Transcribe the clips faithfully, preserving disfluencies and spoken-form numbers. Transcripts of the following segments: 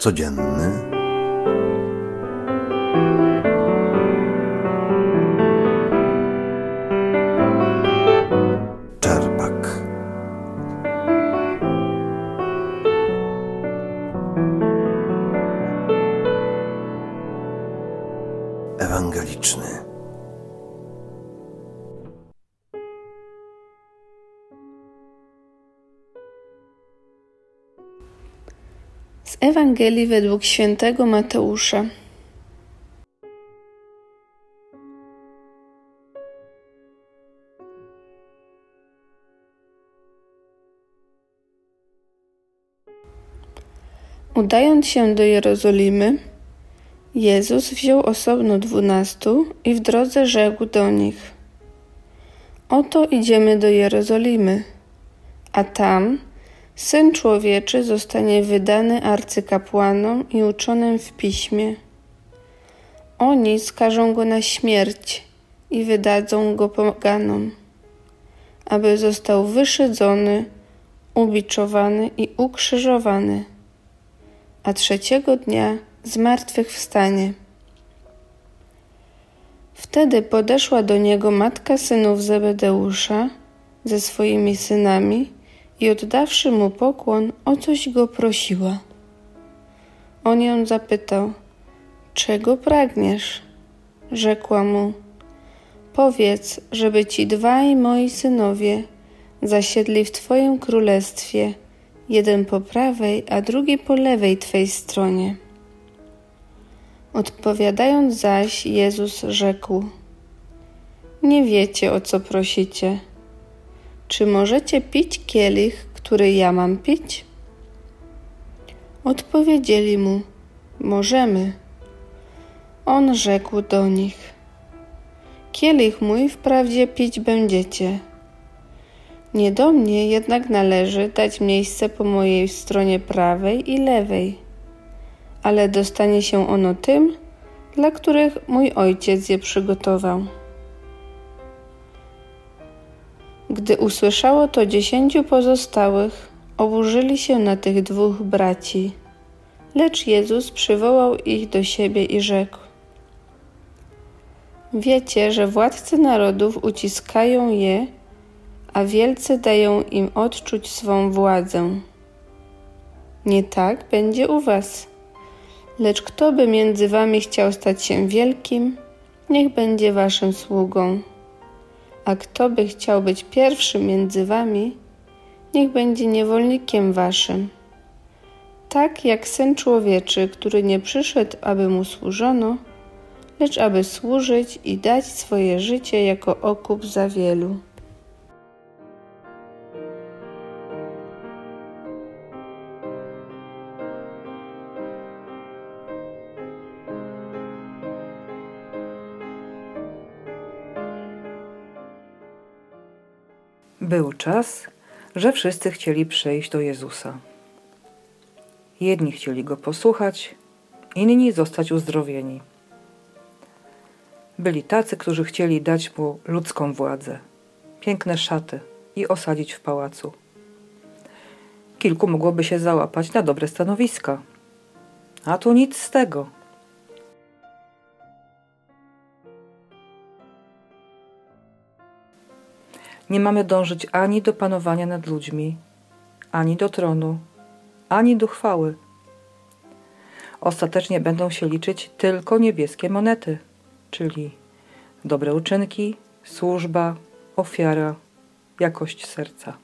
codzienny. Czerpak. Ewangeliczny. Z Ewangelii według świętego Mateusza. Udając się do Jerozolimy, Jezus wziął osobno dwunastu i w drodze rzekł do nich: Oto idziemy do Jerozolimy, a tam Syn Człowieczy zostanie wydany arcykapłanom i uczonym w piśmie. Oni skażą go na śmierć i wydadzą go poganom, aby został wyszydzony, ubiczowany i ukrzyżowany, a trzeciego dnia zmartwychwstanie. Wtedy podeszła do niego matka synów Zebedeusza ze swoimi synami i oddawszy mu pokłon, o coś go prosiła. On ją zapytał: czego pragniesz? Rzekła mu: powiedz, żeby ci dwaj moi synowie zasiedli w Twoim królestwie, jeden po prawej, a drugi po lewej Twej stronie. Odpowiadając zaś, Jezus rzekł: nie wiecie, o co prosicie. Czy możecie pić kielich, który ja mam pić? Odpowiedzieli mu: możemy. On rzekł do nich: kielich mój wprawdzie pić będziecie. Nie do mnie jednak należy dać miejsce po mojej stronie prawej i lewej, ale dostanie się ono tym, dla których mój Ojciec je przygotował. Gdy usłyszało to dziesięciu pozostałych, oburzyli się na tych dwóch braci. Lecz Jezus przywołał ich do siebie i rzekł: wiecie, że władcy narodów uciskają je, a wielcy dają im odczuć swą władzę. Nie tak będzie u was. Lecz kto by między wami chciał stać się wielkim, niech będzie waszym sługą. A kto by chciał być pierwszym między wami, niech będzie niewolnikiem waszym. Tak jak Syn Człowieczy, który nie przyszedł, aby mu służono, lecz aby służyć i dać swoje życie jako okup za wielu. Był czas, że wszyscy chcieli przyjść do Jezusa. Jedni chcieli Go posłuchać, inni zostać uzdrowieni. Byli tacy, którzy chcieli dać Mu ludzką władzę, piękne szaty i osadzić w pałacu. Kilku mogłoby się załapać na dobre stanowiska, a tu nic z tego. Nie mamy dążyć ani do panowania nad ludźmi, ani do tronu, ani do chwały. Ostatecznie będą się liczyć tylko niebieskie monety, czyli dobre uczynki, służba, ofiara, jakość serca.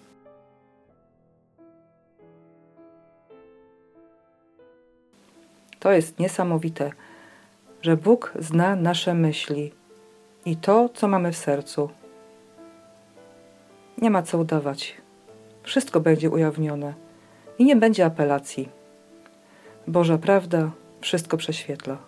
To jest niesamowite, że Bóg zna nasze myśli i to, co mamy w sercu. Nie ma co udawać. Wszystko będzie ujawnione i nie będzie apelacji. Boża prawda wszystko prześwietla.